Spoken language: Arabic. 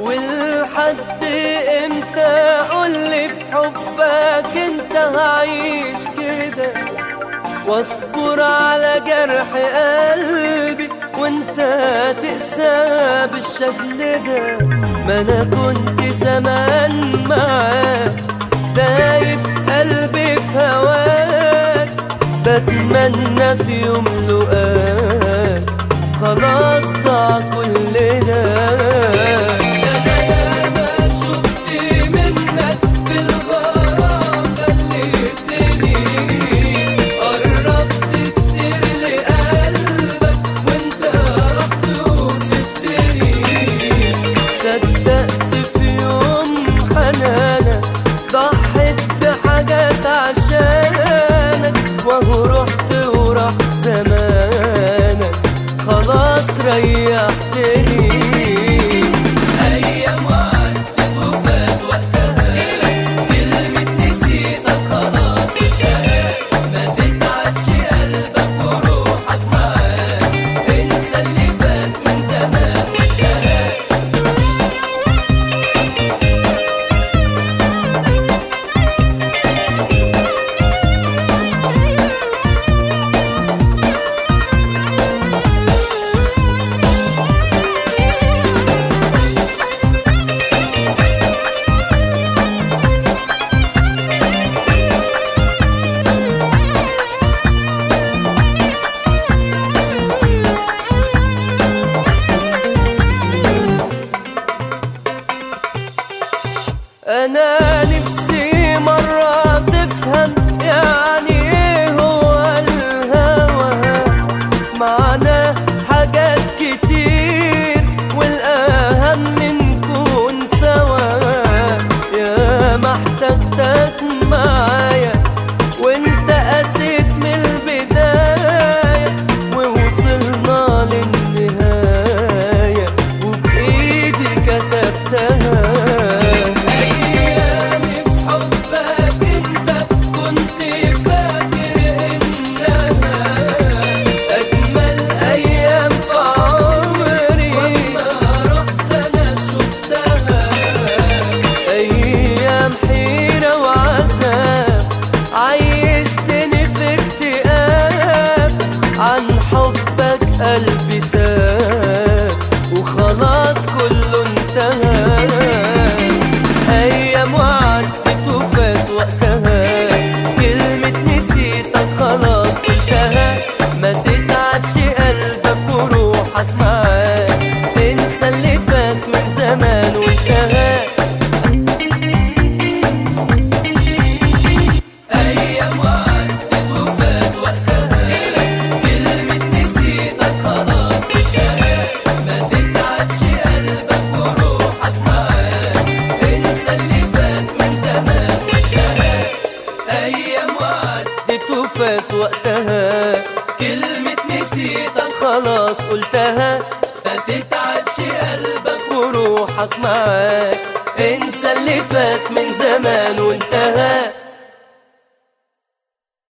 ولحد امتى قولي في حبك انت هعيش كده، واصبر على جرح قلبي وانت تقسى بالشكل ده. ما انا كنت زمان معاك دايب قلبي في هواك، بتمنى في يوم لقاك خلاص ضاع كل ده. ضحيت بحاجات عشانك وهو رحت وراح زمانك، خلاص ريحتني. أيام وعدت وفات وقتها، كلمة نسيتك خلاص انتهى. ما تتعبش قلبك وروحك معاك، انسى اللي فات من زمان وانتهى. أنا نفسي مرة تفهم يعني إيه هو الهوى، معنا حاجات كتير والأهم نكون سوا. يا ما احتجتك معايا وانت قسيت من البداية، ووصلنا للنهاية وبإيدي كتبتها. عن حبك قلبي تاب وخلاص كله انتهى. أيام وعدت وفات وقتها، كلمة نسيتك خلاص انتهى. ما تتعبش قلبك وروحك معاك، انسى اللي فات من زمان وانتهى. أيام وعدت وفات وقتها، فات وقتها كلمة نسيتك خلاص قلتها. ما تتعبش قلبك وروحك معاك، انسى اللي فات من زمان وانتهى.